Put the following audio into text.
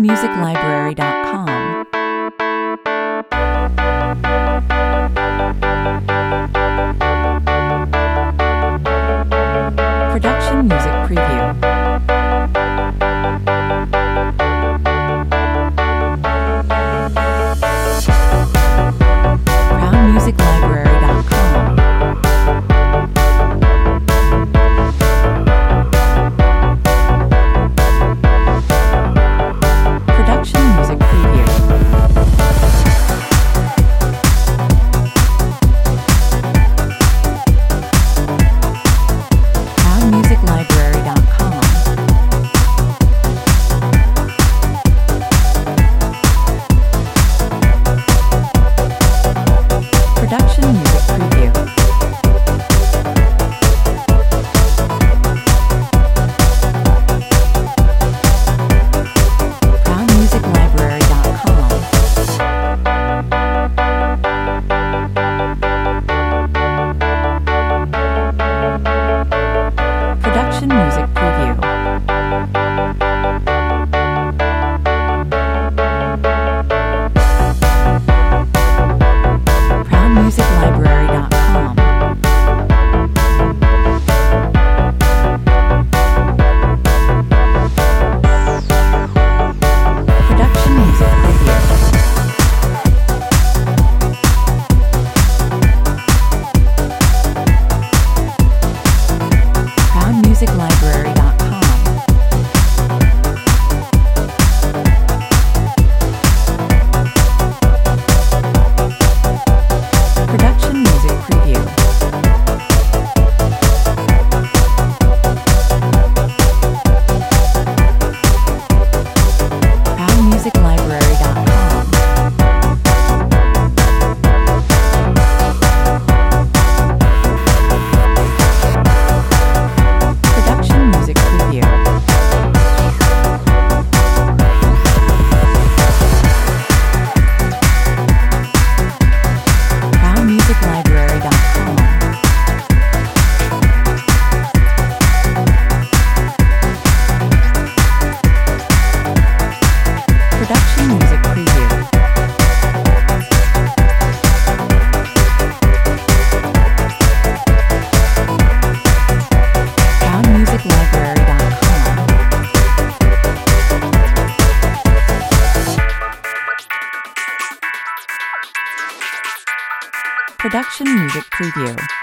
ProudMusicLibrary.com. Production Music Preview. ProudMusicLibrary.com. Production Music Preview. ProudMusicLibrary.com. Production Music Preview. ProudMusicLibrary.com. Production Music Preview. ProudMusicLibrary.com. Production Music Preview. ProudMusicLibrary.com. Production Music Preview. ProudMusicLibrary.com. Production Music Preview. ProudMusicLibrary.com. Production Music Preview. ProudMusicLibrary.com. Production Music Preview.